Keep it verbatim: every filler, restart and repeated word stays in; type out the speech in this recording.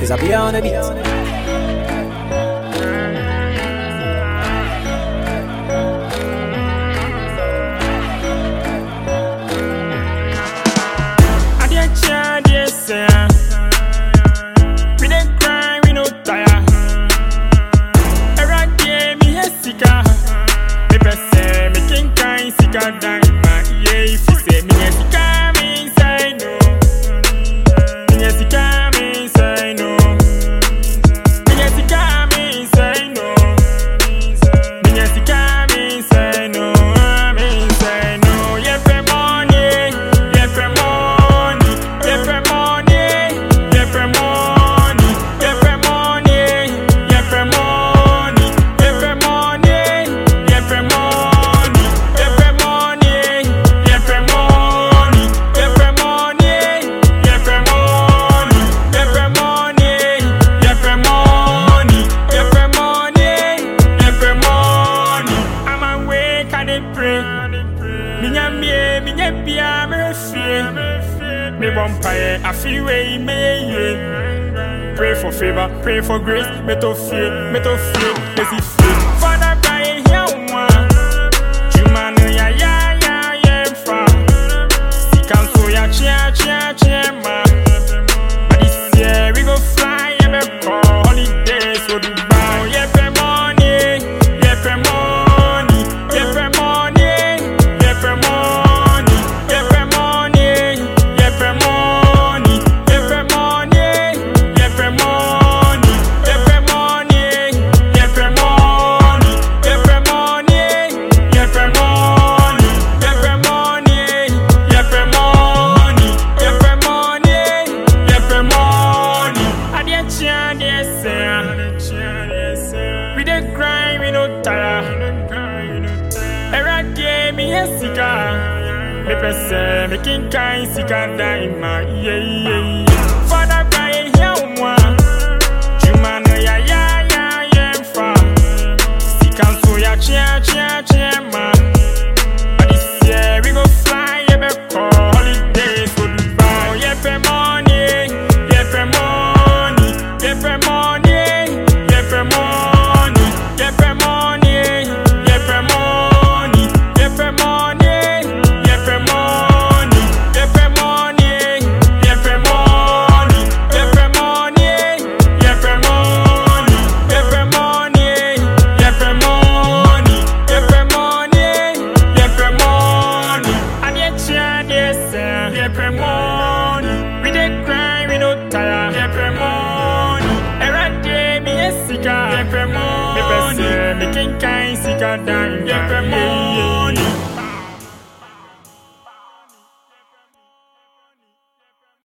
Cause I be on the beat. We dey cry, we no tire. Every day me a sika. Me person me king kind sika dime. Yeah, if you say me a sika, me say no. Me a sika, me say no. Me a sika, me say no. Me a sika, me say no. Me say no. Yeah, for money, yeah for money, yeah for money. Me vampire, I feel way me. Pray for favor, pray for grace. Me to fear, me to fear, me see fear. Father, cry here one. Jumano ya ya ya ya fa. Si canso ya chia chia chia ma. But this year we go fly and be call holidays so Dubai. Yeah, for money, yeah for money, yeah for money, yeah for money. We dey cry, we no tire. Every day me a sika. Me person me king kind sika dime. Yeah yeah. Father cry here one. Jumano ya ya ya ya fa. Sika so ya chia chia chia ma. But this year we go fly yeah be call holidays so Dubai. Yeah for money, yeah for money, yeah for money. We dey cry, we no tire. Yeah, for money. Every day me a sika. Yeah, for money. Me person, me king kind sika dime. Yeah, for money.